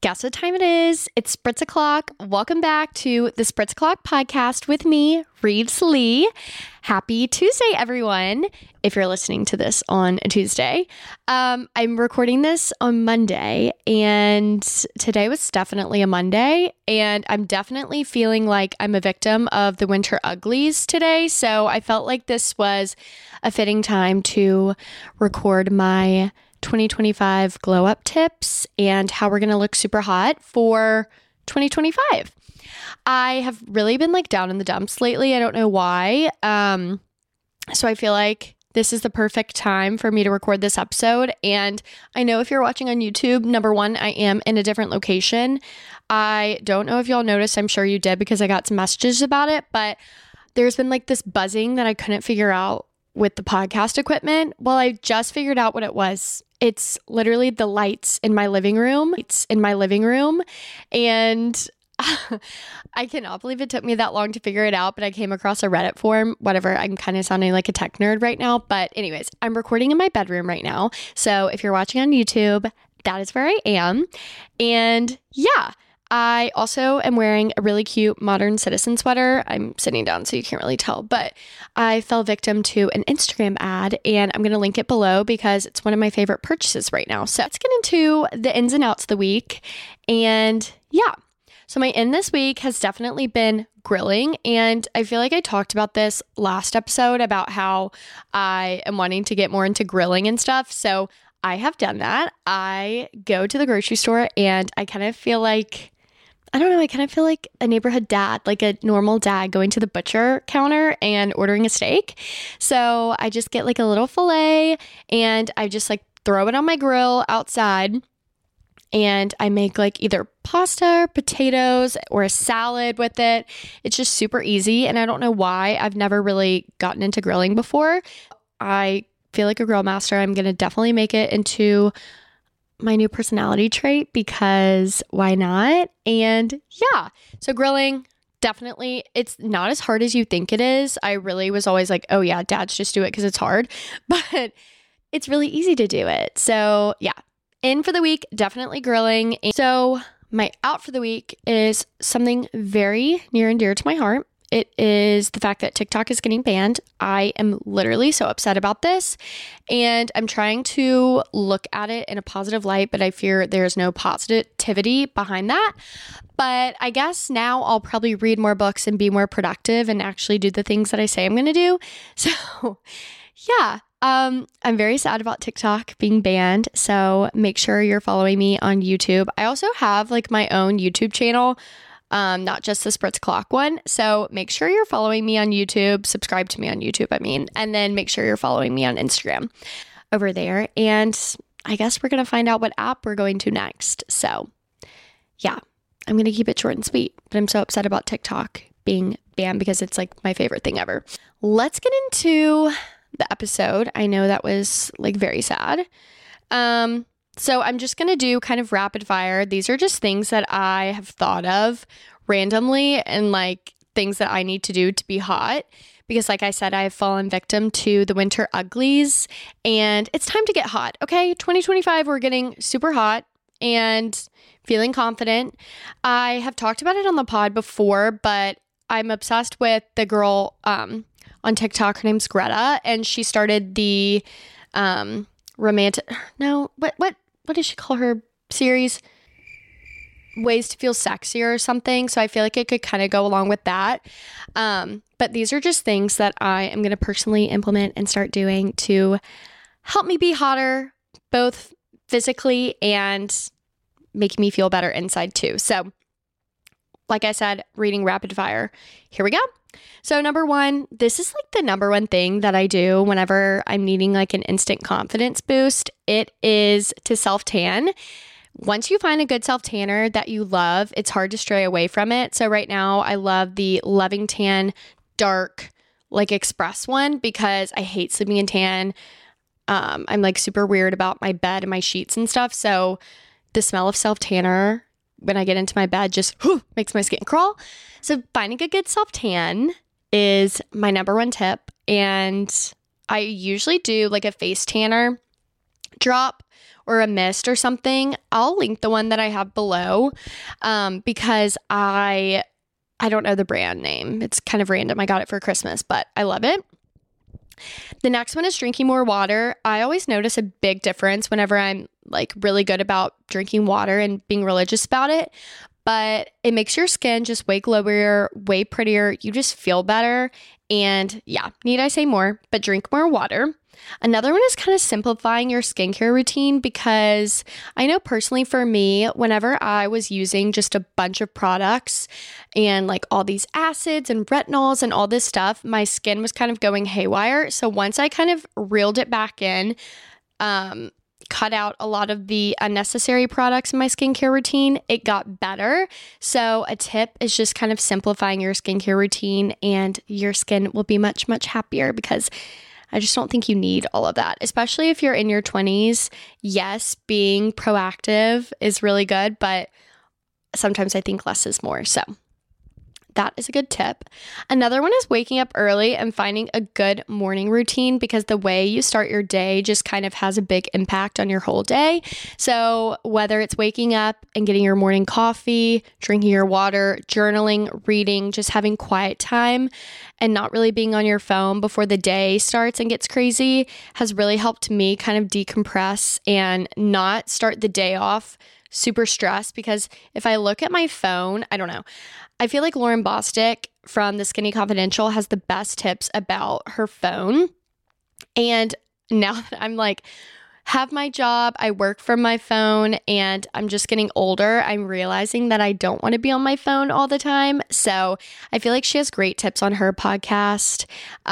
Guess what time it is? It's Spritz O'Clock. Welcome back to the Spritz O'Clock podcast with me, Reeves Lee. Happy Tuesday, everyone. If you're listening to this on a Tuesday, I'm recording this on Monday, and today was definitely a Monday, and I'm definitely feeling like I'm a victim of the winter uglies today. So I felt like this was a fitting time to record my 2025 glow up tips and how we're going to look super hot for 2025. I have really been down in the dumps lately. I don't know why. So I feel like this is the perfect time for me to record this episode. And I know if you're watching on YouTube, number one, I am in a different location. I don't know if y'all noticed. I'm sure you did because I got some messages about it, but there's been this buzzing that I couldn't figure out with the podcast equipment. Well, I just figured out what it was. It's literally the lights in my living room. And I cannot believe it took me that long to figure it out, but I came across a Reddit forum, whatever. I'm kind of sounding like a tech nerd right now. But anyways, I'm recording in my bedroom right now. So if you're watching on YouTube, that is where I am. And yeah, I also am wearing a really cute Modern Citizen sweater. I'm sitting down so you can't really tell, but I fell victim to an Instagram ad and I'm going to link it below because it's one of my favorite purchases right now. So let's get into the ins and outs of the week. And yeah, so my in this week has definitely been grilling. And I feel like I talked about this last episode about how I am wanting to get more into grilling and stuff. So I have done that. I go to the grocery store and I kind of feel like a neighborhood dad, like a normal dad going to the butcher counter and ordering a steak. So I just get a little filet and I just throw it on my grill outside and I make either pasta or potatoes or a salad with it. It's just super easy. And I don't know why I've never really gotten into grilling before. I feel like a grill master. I'm going to definitely make it into my new personality trait because why not? And yeah, so grilling, definitely, it's not as hard as you think it is. I really was always oh yeah, dads just do it because it's hard, but it's really easy to do it. So yeah, in for the week, definitely grilling. So my out for the week is something very near and dear to my heart. It is the fact that TikTok is getting banned. I am literally so upset about this and I'm trying to look at it in a positive light, but I fear there's no positivity behind that. But I guess now I'll probably read more books and be more productive and actually do the things that I say I'm going to do. So yeah, I'm very sad about TikTok being banned. So make sure you're following me on YouTube. I also have my own YouTube channel. Not just the Spritz O'Clock one. So make sure you're following me on YouTube, subscribe to me on YouTube, and then make sure you're following me on Instagram over there. And I guess we're going to find out what app we're going to next. So yeah, I'm going to keep it short and sweet, but I'm so upset about TikTok being banned because it's my favorite thing ever. Let's get into the episode. I know that was very sad. So I'm just going to do kind of rapid fire. These are just things that I have thought of randomly and things that I need to do to be hot. Because like I said, I have fallen victim to the winter uglies and it's time to get hot. Okay. 2025, we're getting super hot and feeling confident. I have talked about it on the pod before, but I'm obsessed with the girl on TikTok. Her name's Greta and she started the what does she call her series? Ways to Feel Sexier or something. So I feel like it could kind of go along with that. But these are just things that I am going to personally implement and start doing to help me be hotter, both physically and make me feel better inside too. So like I said, reading rapid fire. Here we go. So number one, this is the number one thing that I do whenever I'm needing an instant confidence boost. It is to self-tan. Once you find a good self-tanner that you love, it's hard to stray away from it. So right now I love the Loving Tan Dark Express one because I hate sleeping in tan. I'm super weird about my bed and my sheets and stuff. So the smell of self-tanner when I get into my bed just makes my skin crawl. So finding a good self-tan is my number one tip. And I usually do a face tanner drop or a mist or something, I'll link the one that I have below because I don't know the brand name. It's kind of random. I got it for Christmas, but I love it. The next one is drinking more water. I always notice a big difference whenever I'm like really good about drinking water and being religious about it, but it makes your skin just way glowier, way prettier. You just feel better. And yeah, need I say more, but drink more water. Another one is kind of simplifying your skincare routine, because I know personally for me, whenever I was using just a bunch of products and like all these acids and retinols and all this stuff, my skin was kind of going haywire. So once I kind of reeled it back in, cut out a lot of the unnecessary products in my skincare routine, it got better. So a tip is just kind of simplifying your skincare routine and your skin will be much, much happier, because I just don't think you need all of that, especially if you're in your 20s. Yes, being proactive is really good, but sometimes I think less is more. So that is a good tip. Another one is waking up early and finding a good morning routine, because the way you start your day just kind of has a big impact on your whole day. So whether it's waking up and getting your morning coffee, drinking your water, journaling, reading, just having quiet time and not really being on your phone before the day starts and gets crazy has really helped me kind of decompress and not start the day off super stressed. Because if I look at my phone, I don't know. I feel like Lauren Bostic from The Skinny Confidential has the best tips about her phone. And now that I'm like, have my job, I work from my phone, and I'm just getting older, I'm realizing that I don't want to be on my phone all the time. So I feel like she has great tips on her podcast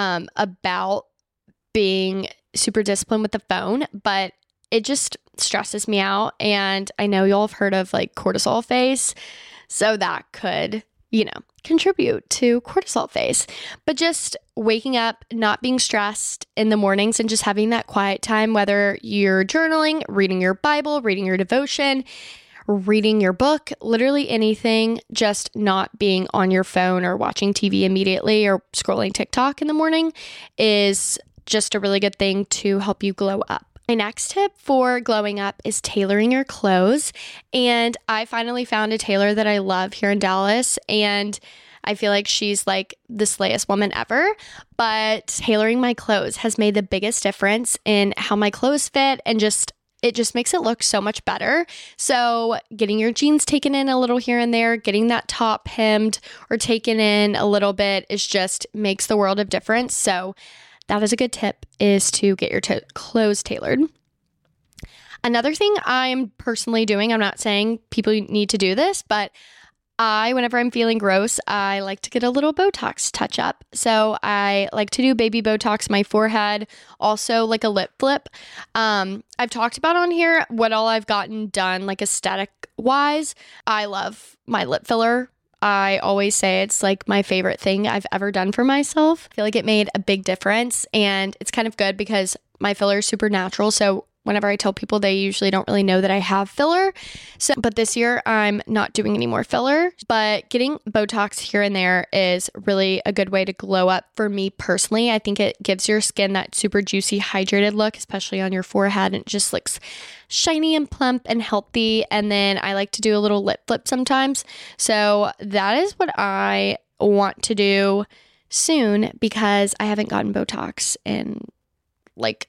about being super disciplined with the phone, but it just stresses me out. And I know y'all have heard of like cortisol face. So that could, contribute to cortisol face. But just waking up, not being stressed in the mornings, and just having that quiet time, whether you're journaling, reading your Bible, reading your devotion, reading your book, literally anything, just not being on your phone or watching TV immediately or scrolling TikTok in the morning is just a really good thing to help you glow up. My next tip for glowing up is tailoring your clothes. And I finally found a tailor that I love here in Dallas, and I feel like she's like the slayest woman ever. But tailoring my clothes has made the biggest difference in how my clothes fit, and it just makes it look so much better. So getting your jeans taken in a little here and there, getting that top hemmed or taken in a little bit makes the world of difference. So that is a good tip, is to get your clothes tailored. Another thing I'm personally doing, I'm not saying people need to do this, but whenever I'm feeling gross, I like to get a little Botox touch up. So I like to do baby Botox in my forehead, also like a lip flip. I've talked about on here what all I've gotten done, like aesthetic wise. I love my lip filler. I always say it's like my favorite thing I've ever done for myself. I feel like it made a big difference, and it's kind of good because my filler is super natural. So whenever I tell people, they usually don't really know that I have filler. But this year I'm not doing any more filler, but getting Botox here and there is really a good way to glow up for me personally. I think it gives your skin that super juicy, hydrated look, especially on your forehead, and it just looks shiny and plump and healthy. And then I like to do a little lip flip sometimes. So that is what I want to do soon, because I haven't gotten Botox in like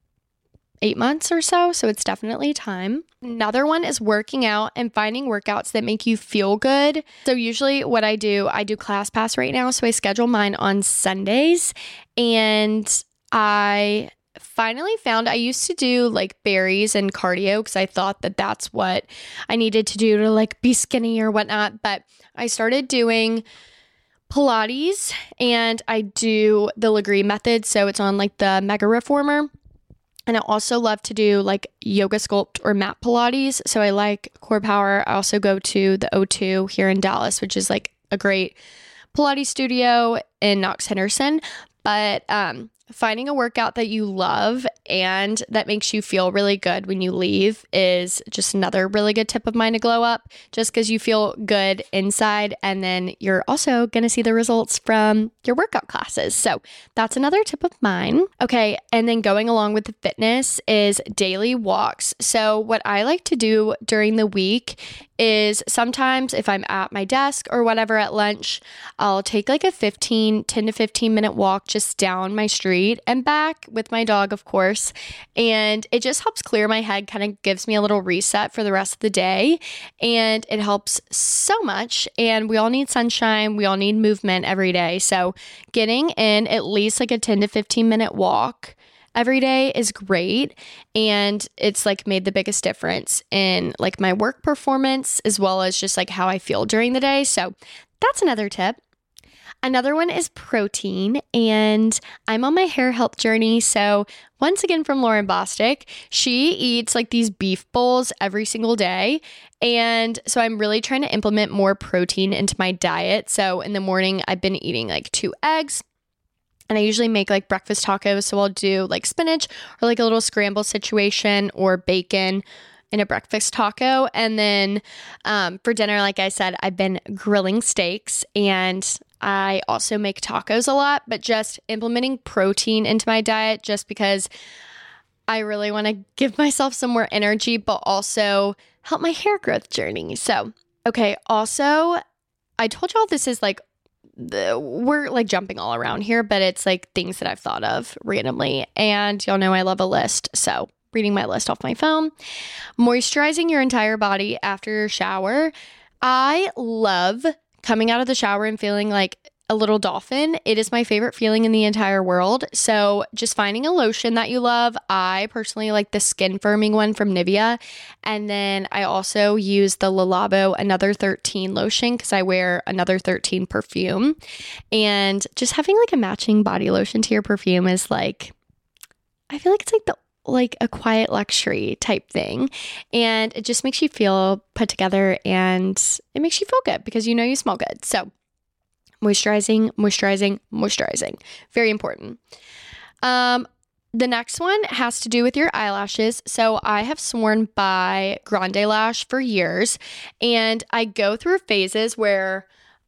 8 months or so. So it's definitely time. Another one is working out and finding workouts that make you feel good. So usually what I do ClassPass right now. So I schedule mine on Sundays, and I finally found I used to do like berries and cardio because I thought that that's what I needed to do to like be skinny or whatnot. But I started doing Pilates, and I do the Legree method. So it's on like the Mega Reformer. And I also love to do like yoga sculpt or mat Pilates. So I like Core Power. I also go to the O2 here in Dallas, which is like a great Pilates studio in Knox Henderson. But finding a workout that you love and that makes you feel really good when you leave is just another really good tip of mine to glow up, just because you feel good inside and then you're also going to see the results from your workout classes. So that's another tip of mine. Okay, and then going along with the fitness is daily walks. So what I like to do during the week is sometimes if I'm at my desk or whatever at lunch, I'll take like a 10 to 15 minute walk just down my street and back with my dog, of course. And it just helps clear my head, kind of gives me a little reset for the rest of the day. And it helps so much. And we all need sunshine. We all need movement every day. So getting in at least like a 10 to 15 minute walk every day is great, and it's like made the biggest difference in like my work performance as well as just like how I feel during the day. So that's another tip. Another one is protein, and I'm on my hair health journey. So once again from Lauren Bostic, she eats like these beef bowls every single day. And so I'm really trying to implement more protein into my diet. So in the morning, I've been eating like 2 eggs. And I usually make like breakfast tacos. So I'll do like spinach or like a little scramble situation or bacon in a breakfast taco. And then for dinner, like I said, I've been grilling steaks, and I also make tacos a lot, but just implementing protein into my diet just because I really want to give myself some more energy, but also help my hair growth journey. So, okay. Also, I told y'all this is like, we're like jumping all around here, but it's like things that I've thought of randomly, and y'all know I love a list. So reading my list off my phone. Moisturizing your entire body after your shower. I love coming out of the shower and feeling like a little dolphin. It is my favorite feeling in the entire world. So just finding a lotion that you love. I personally like the skin firming one from Nivea. And then I also use the Le Labo Another 13 lotion because I wear Another 13 perfume. And just having like a matching body lotion to your perfume is like, I feel like it's like a quiet luxury type thing. And it just makes you feel put together, and it makes you feel good because you know you smell good. So moisturizing. Very important. The next one has to do with your eyelashes. So I have sworn by Grande Lash for years, and I go through phases where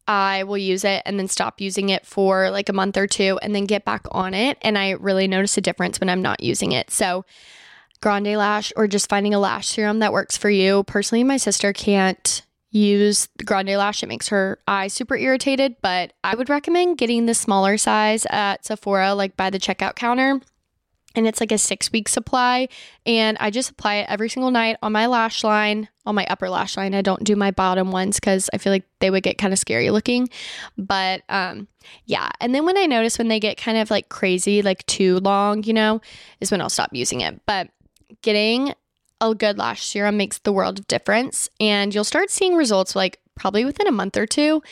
I will use it and then stop using it for like a month or two and then get back on it. And I really notice a difference when I'm not using it. So Grande Lash, or just finding a lash serum that works for you. Personally, my sister can't use Grande Lash. It makes her eyes super irritated, but I would recommend getting the smaller size at Sephora, like by the checkout counter. And it's like a 6-week supply. And I just apply it every single night on my lash line, on my upper lash line. I don't do my bottom ones because I feel like they would get kind of scary looking. But yeah. And then when I notice when they get kind of like crazy, like too long, is when I'll stop using it. But getting a good lash serum makes the world of difference. And you'll start seeing results like probably within a month or two.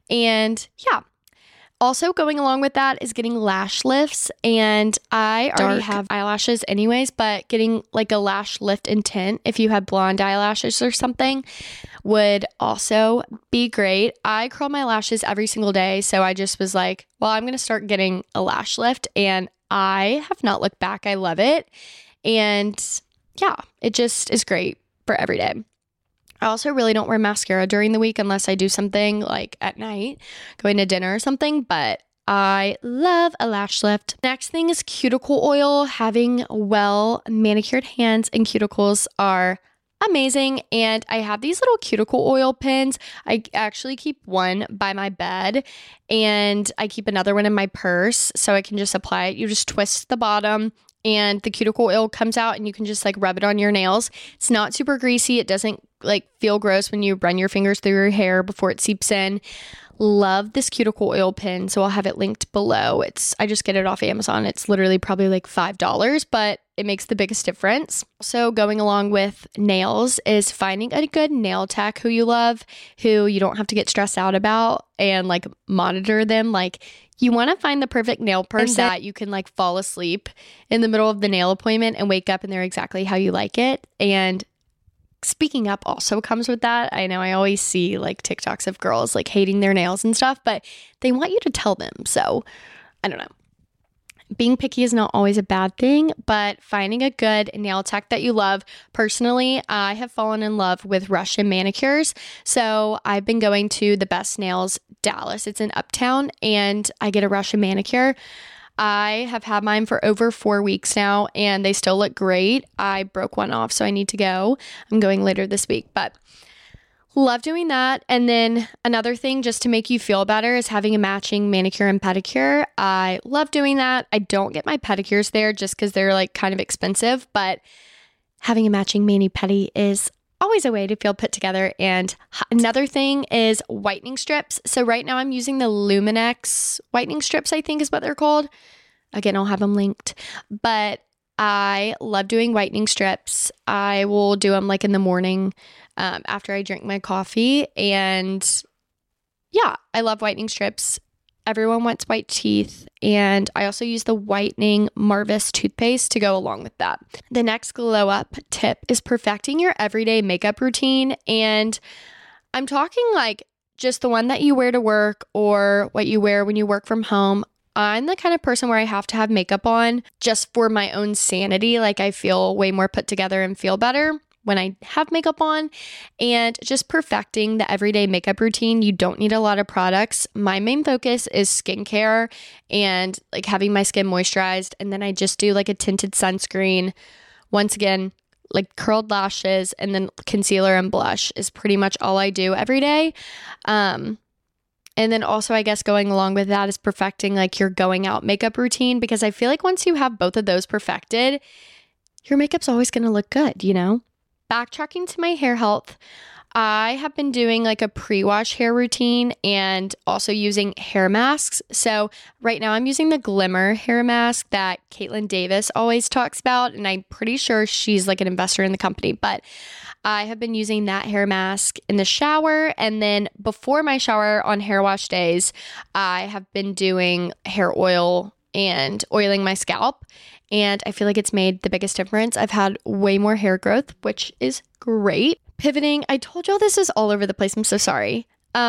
And yeah. Also going along with that is getting lash lifts, and I already have eyelashes anyways, but getting like a lash lift and tint if you have blonde eyelashes or something would also be great. I curl my lashes every single day, so I just was like, well, I'm going to start getting a lash lift, and I have not looked back. I love it. And yeah, it just is great for every day. I also really don't wear mascara during the week unless I do something like at night, going to dinner or something, but I love a lash lift. Next thing is cuticle oil. Having well manicured hands and cuticles are amazing. And I have these little cuticle oil pins. I actually keep one by my bed, and I keep another one in my purse so I can just apply it. You just twist the bottom and the cuticle oil comes out, and you can just like rub it on your nails. It's not super greasy. It doesn't like feel gross when you run your fingers through your hair before it seeps in. Love this cuticle oil pin. So I'll have it linked below. I just get it off Amazon. It's literally probably like $5, but it makes the biggest difference. So going along with nails is finding a good nail tech who you love, who you don't have to get stressed out about and like monitor them. Like, you want to find the perfect nail person that you can like fall asleep in the middle of the nail appointment and wake up and they're exactly how you like it. And speaking up also comes with that. I know I always see like TikToks of girls like hating their nails and stuff, but they want you to tell them. So I don't know. being picky is not always a bad thing, but finding a good nail tech that you love. Personally, I have fallen in love with Russian manicures. So I've been going to the Best Nails Dallas. It's in Uptown, and I get a Russian manicure. I have had mine for over 4 weeks now, and they still look great. I broke one off, so I need to go. I'm going later this week, but love doing that. And then another thing just to make you feel better is having a matching manicure and pedicure. I love doing that. I don't get my pedicures there just because they're like kind of expensive, but having a matching mani-pedi is always a way to feel put together. And another thing is whitening strips. So right now I'm using the Luminex whitening strips, I think is what they're called. Again, I'll have them linked. But I love doing whitening strips. I will do them like in the morning after I drink my coffee. And yeah, I love whitening strips. Everyone wants white teeth. And I also use the whitening Marvis toothpaste to go along with that. The next glow up tip is perfecting your everyday makeup routine. And I'm talking like just the one that you wear to work or what you wear when you work from home. I'm the kind of person where I have to have makeup on just for my own sanity. Like I feel way more put together and feel better when I have makeup on, and just perfecting the everyday makeup routine. You don't need a lot of products. My main focus is skincare and like having my skin moisturized. And then I just do like a tinted sunscreen. Once again, like curled lashes, and then concealer and blush is pretty much all I do every day. And then also, I guess going along with that is perfecting like your going out makeup routine, because I feel like once you have both of those perfected, your makeup's always going to look good, you know? Backtracking to my hair health, I have been doing like a pre-wash hair routine and also using hair masks. So right now I'm using the Glimmer hair mask that Caitlin Davis always talks about, and I'm pretty sure she's like an investor in the company, but I have been using that hair mask in the shower, and then before my shower on hair wash days, I have been doing hair oil and oiling my scalp. And I feel like it's made the biggest difference. I've had way more hair growth, which is great. Pivoting, I told y'all this is all over the place. I'm so sorry.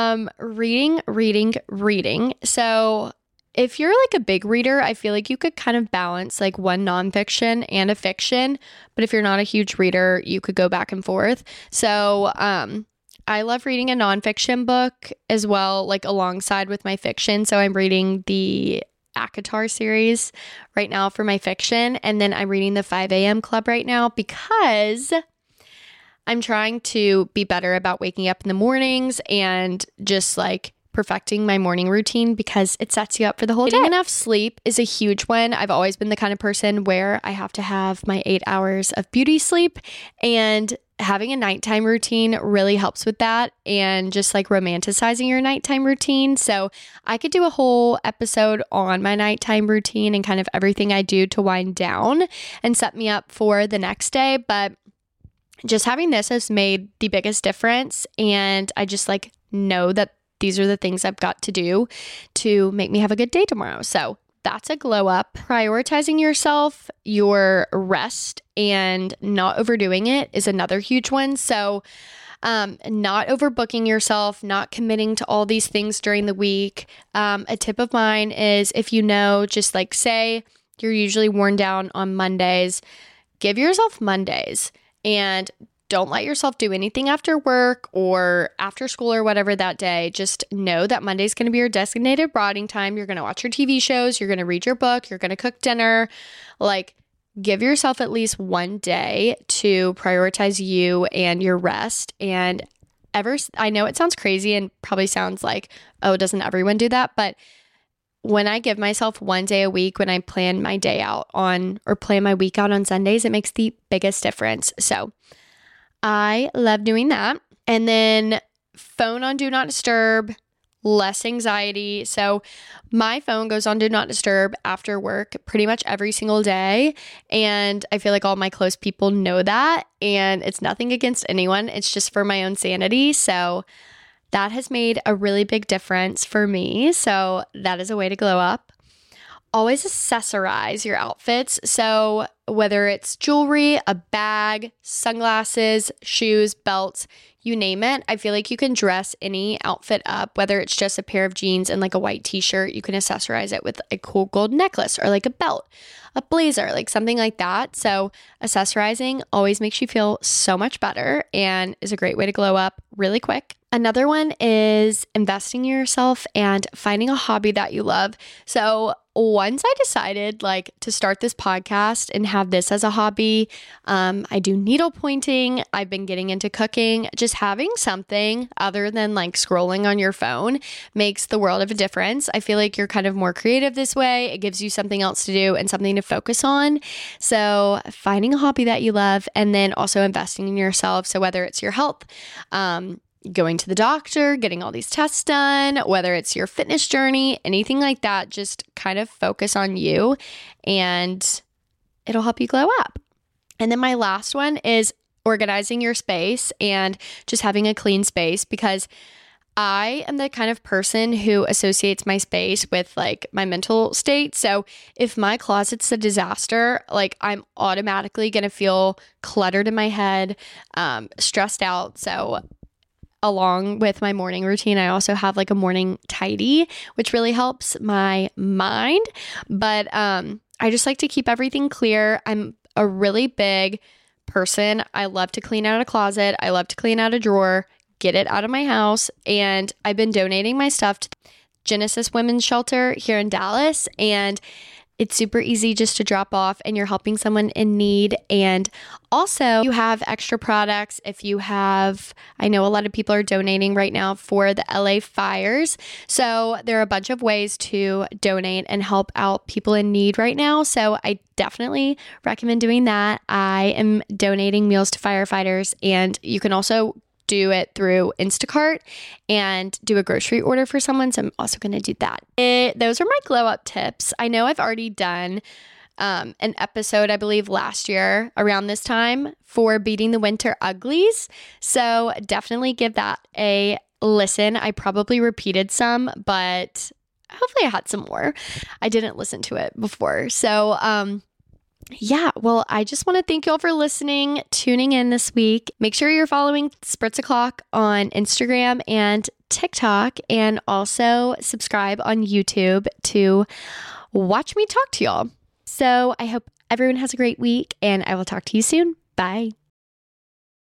Reading. So if you're like a big reader, I feel like you could kind of balance like one nonfiction and a fiction. But if you're not a huge reader, you could go back and forth. So I love reading a nonfiction book as well, like alongside with my fiction. So I'm reading the ACOTAR series right now for my fiction, and then I'm reading the 5 a.m. Club right now because I'm trying to be better about waking up in the mornings and just like perfecting my morning routine because it sets you up for the whole day. Getting enough sleep is a huge one. I've always been the kind of person where I have to have my 8 hours of beauty sleep, and having a nighttime routine really helps with that, and just like romanticizing your nighttime routine. So I could do a whole episode on my nighttime routine and kind of everything I do to wind down and set me up for the next day. But just having this has made the biggest difference. And I just like know that these are the things I've got to do to make me have a good day tomorrow. So that's a glow up. Prioritizing yourself, your rest, and not overdoing it is another huge one. So not overbooking yourself, not committing to all these things during the week. A tip of mine is, if you know, just like say you're usually worn down on Mondays, give yourself Mondays, and don't let yourself do anything after work or after school or whatever that day. Just know that Monday's going to be your designated rotting time. You're going to watch your TV shows. You're going to read your book. You're going to cook dinner. Like, give yourself at least one day to prioritize you and your rest. And I know it sounds crazy and probably sounds like, oh, doesn't everyone do that? But when I give myself one day a week, when I plan my day out on, or plan my week out on Sundays, it makes the biggest difference. So I love doing that. And then phone on Do Not Disturb, less anxiety. So my phone goes on Do Not Disturb after work pretty much every single day. And I feel like all my close people know that. And it's nothing against anyone. It's just for my own sanity. So that has made a really big difference for me. So that is a way to glow up. always accessorize your outfits. So whether it's jewelry, a bag, sunglasses, shoes, belts, you name it, I feel like you can dress any outfit up, whether it's just a pair of jeans and like a white t-shirt, you can accessorize it with a cool gold necklace or like a belt, a blazer, like something like that. So accessorizing always makes you feel so much better and is a great way to glow up really quick. Another one is investing in yourself and finding a hobby that you love. So once I decided like to start this podcast and have this as a hobby, I do needle pointing. I've been getting into cooking. Just having something other than like scrolling on your phone makes the world of a difference. I feel like you're kind of more creative this way. It gives you something else to do and something to focus on. So finding a hobby that you love and then also investing in yourself. So whether it's your health, going to the doctor, getting all these tests done, whether it's your fitness journey, anything like that, just kind of focus on you and it'll help you glow up. And then my last one is organizing your space and just having a clean space, because I am the kind of person who associates my space with like my mental state. So if my closet's a disaster, like I'm automatically going to feel cluttered in my head, stressed out. So along with my morning routine, I also have like a morning tidy, which really helps my mind. But I just like to keep everything clear. I'm a really big person. I love to clean out a closet. I love to clean out a drawer, get it out of my house. And I've been donating my stuff to Genesis Women's Shelter here in Dallas. And it's super easy just to drop off and you're helping someone in need. And also you have extra products. If you have, I know a lot of people are donating right now for the LA fires. So there are a bunch of ways to donate and help out people in need right now. So I definitely recommend doing that. I am donating meals to firefighters, and you can also do it through Instacart and do a grocery order for someone. So I'm also going to do that. Those are my glow up tips. I know I've already done an episode, I believe last year around this time, for beating the winter uglies. So definitely give that a listen. I probably repeated some, but hopefully I had some more. I didn't listen to it before. So, yeah, well, I just want to thank you all for listening, tuning in this week. Make sure you're following Spritz O'Clock on Instagram and TikTok, and also subscribe on YouTube to watch me talk to y'all. So I hope everyone has a great week, and I will talk to you soon. Bye.